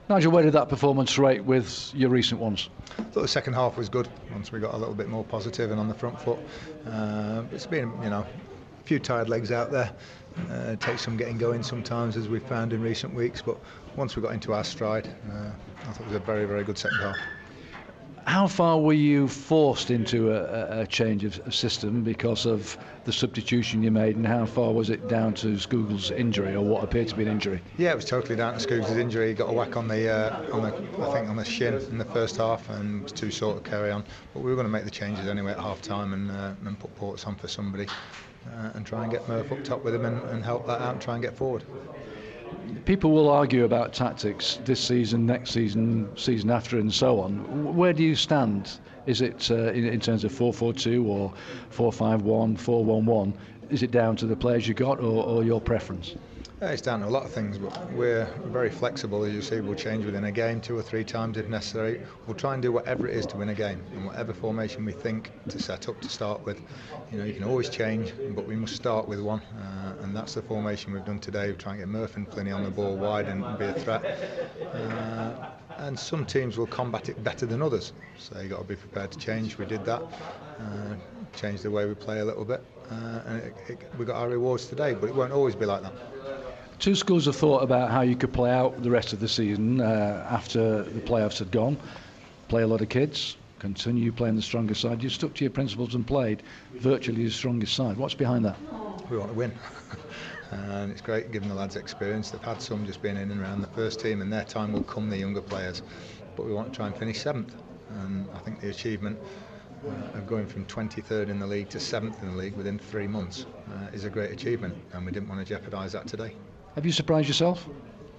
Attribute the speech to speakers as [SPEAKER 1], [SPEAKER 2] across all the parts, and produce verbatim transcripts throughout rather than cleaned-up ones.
[SPEAKER 1] Nigel, where did that performance rate with your recent ones?
[SPEAKER 2] I thought the second half was good once we got a little bit more positive and on the front foot. Uh, it's been, you know, a few tired legs out there. Uh, it takes some getting going sometimes, as we've found in recent weeks, but once we got into our stride, uh, I thought it was a very, very good second half.
[SPEAKER 1] How far were you forced into a, a change of system because of the substitution you made, and how far was it down to Skoogle's injury, or what appeared to be an injury?
[SPEAKER 2] Yeah, it was totally down to Skoogle's injury. He got a whack on the, uh, on the, I think, on the shin in the first half, and was too sore to carry on. But we were going to make the changes anyway at half time, and, uh, and put Ports on for somebody, uh, and try and get Murph up top with him, and, and help that out and try and get forward.
[SPEAKER 1] People will argue about tactics this season, next season, season after, and so on. Where do you stand? Is it uh, in, in terms of four four two or four five one, four one one? Is it down to the players you got, or, or your preference?
[SPEAKER 2] Yeah, it's down to a lot of things, but we're very flexible. As you see, we'll change within a game two or three times if necessary. We'll try and do whatever it is to win a game, and whatever formation we think to set up to start with. You know, you can always change, but we must start with one, uh, and that's the formation we've done today. We try and get Murph and Pliny on the ball wide and be a threat. Uh, and some teams will combat it better than others, so you've got to be prepared to change. We did that, uh, changed the way we play a little bit, uh, and it, it, we got our rewards today, but it won't always be like that.
[SPEAKER 1] Two schools have thought about how you could play out the rest of the season uh, after the playoffs had gone. Play a lot of kids, continue playing the strongest side. You stuck to your principles and played virtually the strongest side. What's behind that?
[SPEAKER 2] We want to win. And it's great giving the lads experience. They've had some just being in and around the first team, and their time will come, the younger players. But we want to try and finish seventh. And I think the achievement uh, of going from twenty-third in the league to seventh in the league within three months uh, is a great achievement, and we didn't want to jeopardise that today.
[SPEAKER 1] Have you surprised yourself?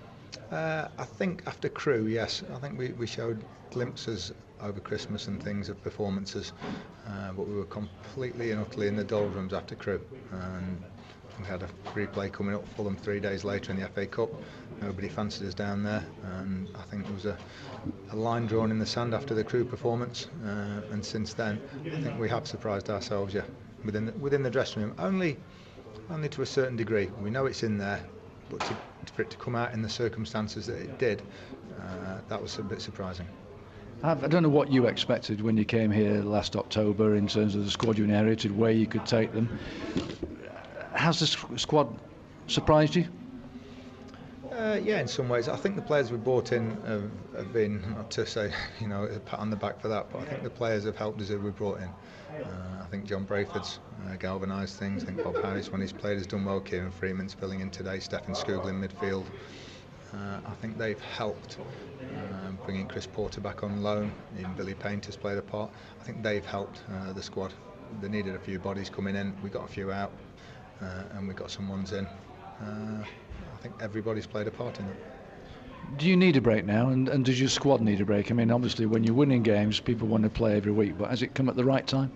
[SPEAKER 2] Uh, I think after Crewe, yes. I think we, we showed glimpses over Christmas and things of performances, uh, but we were completely and utterly in the doldrums after Crewe. And we had a replay coming up, Fulham three days later in the F A Cup. Nobody fancied us down there, and I think there was a, a line drawn in the sand after the Crewe performance. Uh, and since then, I think we have surprised ourselves, yeah, within the, within the dressing room. Only, only to a certain degree. We know it's in there. But to, for it to come out in the circumstances that it did, uh, that was a bit surprising.
[SPEAKER 1] I don't know what you expected when you came here last October in terms of the squad you inherited, where you could take them. Has the squad surprised you?
[SPEAKER 2] Uh, yeah, in some ways. I think the players we brought in have, have been, not to say, you know, a pat on the back for that, but I think the players have helped us who we brought in. Uh, I think John Brayford's uh, galvanised things. I think Bob Harris, when he's played, has done well. Kieran Freeman's filling in today. Stefan Skogel in midfield. Uh, I think they've helped. Uh, bringing Chris Porter back on loan, even Billy Painter's played a part. I think they've helped uh, the squad. They needed a few bodies coming in. We got a few out, uh, and we got some ones in. Uh, I think everybody's played a part in that.
[SPEAKER 1] Do you need a break now, and, and does your squad need a break? I mean, obviously when you're winning games, people want to play every week, but has it come at the right time?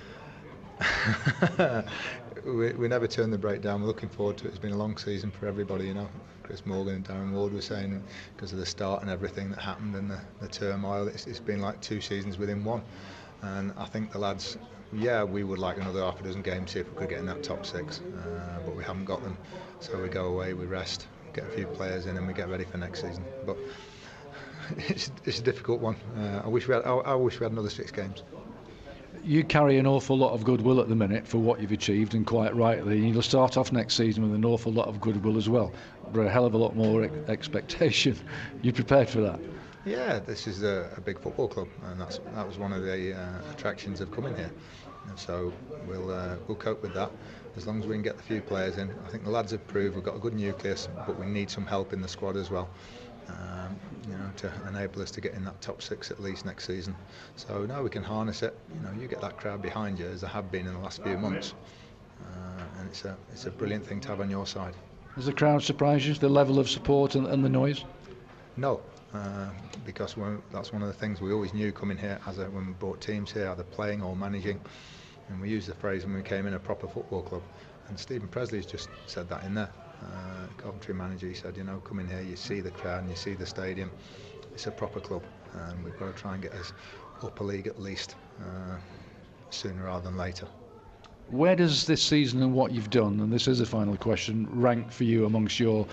[SPEAKER 2] we, we never turn the break down. We're looking forward to it. It's been a long season for everybody, you know. Chris Morgan and Darren Ward were saying, because of the start and everything that happened and the, the turmoil, it's, it's been like two seasons within one. And I think the lads, yeah, we would like another half a dozen games, see if we could get in that top six, uh, but we haven't got them. So we go away, we rest, get a few players in, and we get ready for next season. But it's, it's a difficult one. Uh, I wish we had. I, I wish we had another six games.
[SPEAKER 1] You carry an awful lot of goodwill at the minute for what you've achieved, and quite rightly. You'll start off next season with an awful lot of goodwill as well, but a hell of a lot more ex- expectation. You prepared for that?
[SPEAKER 2] Yeah, this is a, a big football club, and that's that was one of the uh, attractions of coming here. And so we'll uh, we'll cope with that as long as we can get the few players in. I think the lads have proved we've got a good nucleus, but we need some help in the squad as well. Um, you know, to enable us to get in that top six at least next season. So now we can harness it. You know, you get that crowd behind you, as there have been in the last few months, uh, and it's a it's a brilliant thing to have on your side.
[SPEAKER 1] Has the crowd surprised you, the level of support and, and the noise?
[SPEAKER 2] No, uh, because we're, that's one of the things we always knew coming here, as a, when we brought teams here, either playing or managing, and we used the phrase when we came in, a proper football club. And Stephen Presley's just said that in there. Uh, Coventry manager, he said, you know, come in here, you see the crowd and you see the stadium. It's a proper club, and we've got to try and get us up a league at least, uh, sooner rather than later.
[SPEAKER 1] Where does this season and what you've done, and this is a final question, rank for you amongst your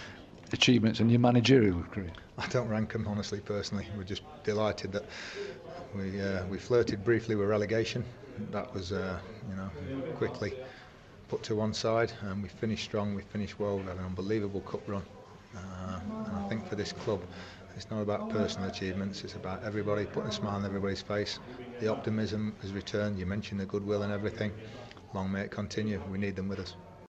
[SPEAKER 1] achievements in your managerial career?
[SPEAKER 2] I don't rank them, honestly, personally. We're just delighted that we uh, we flirted briefly with relegation. That was, uh, you know, quickly put to one side, and we finished strong. We finished well. We had an unbelievable cup run, uh, and I think for this club, it's not about personal achievements. It's about everybody putting a smile on everybody's face. The optimism has returned. You mentioned the goodwill and everything. Long may it continue. We need them with us.